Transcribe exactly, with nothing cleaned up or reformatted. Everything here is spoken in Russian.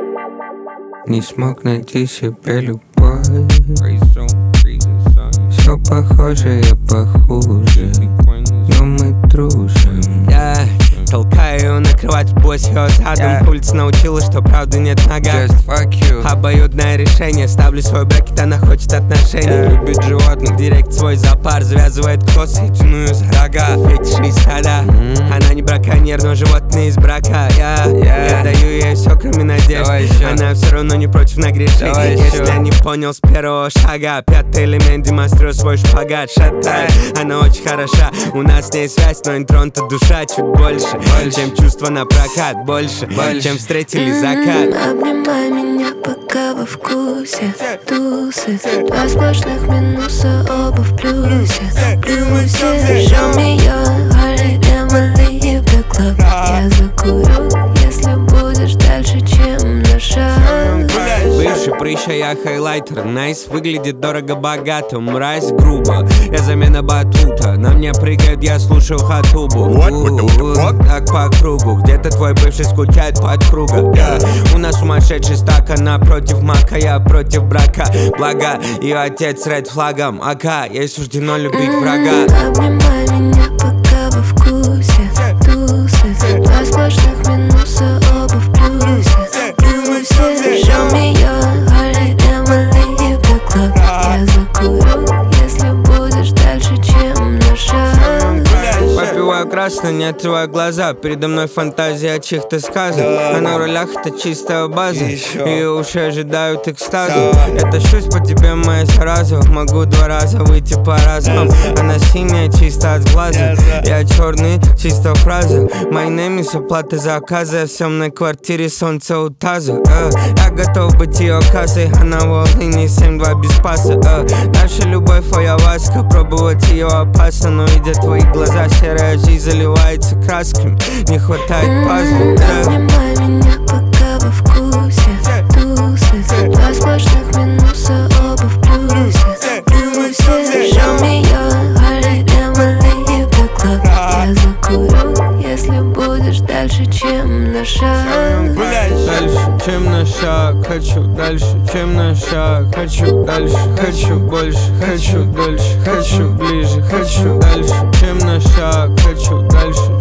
Не смог найти себе любовь. Все похоже, я похуже, но мы дружим. Я толкаю ее накрывать босс ее задом. yeah. Улица научила, что правды нет в ногах. Just fuck you. Обоюдное решение. Ставлю свой брекет, она хочет отношений. yeah. Любит животных, директ свой зоопарк. Завязывает косы и тяну ее за рога. Фетишь и стада. mm-hmm. Она не браконьер, но животные из брака. yeah. Yeah. Я даю ей все, кроме надежд. Она все равно не против нагрешений. Если я не понял с первого шага, пятый элемент демонстрирую свой шпагат. Шатай, она очень хороша. У нас с ней связь, но интронта душа чуть больше, больше. Чем чувства на прокат. Больше, больше. Чем встретили закат. mm-hmm. Обнимай меня, пока во вкусе. Тусы, два сплошных минуса, оба в плюсе. Плюсе, show me your heart, Emily в the club. Я закурю, если будешь дальше, чем на шаг. Бывший прыща, я хайлайтер. Найс, выглядит дорого-богато. Мразь, грубо, я замена батута. На мне прыгает, я слушаю хатубу. Так по кругу. Где-то твой бывший скучает под кругом. yeah. У нас сумасшедший стак, она против мака, я против брака. Благо, ее отец с ред флагом. Ака, ей суждено любить врага. Обнимай меня, пока во вкусе. Тусы, два сплошных минуса, оба в плюсе. Плюсе, show me your heart, Emily в the club. Я закурю, если будешь дальше, чем на шаг. Попиваю красный, не открываю глаза. Передо мной фантазия о чьих-то сказах. А на рулях это чистая база. Ее уши ожидают экстаза. Я тащусь по тебе, моя зараза. Могу два раза выйти по разам. Она синяя, чисто от глаза. Я черный, чисто фраза. My name is оплата заказа. В съемной квартире солнце у таза. uh. Я готов быть ее кассой. Она в Волыне, семь два без паса. uh. Наша любовь, ayahuasca. Пробовать ее опасно, но видя твои глаза, серая жизнь заливается красками. Не хватает пазла. yeah. Обнимай меня, пока во вкусе. Тусы, два сплошных минуса, оба в плюсе. Плюсе, show me your heart, Emily в the club. Я закурю, если будешь дальше, чем на шаг. Дальше, чем на шаг. Хочу дальше, чем на шаг. Хочу дальше, хочу больше. Хочу дольше, хочу ближе. Хочу дальше, чем на шаг. Хочу дальше,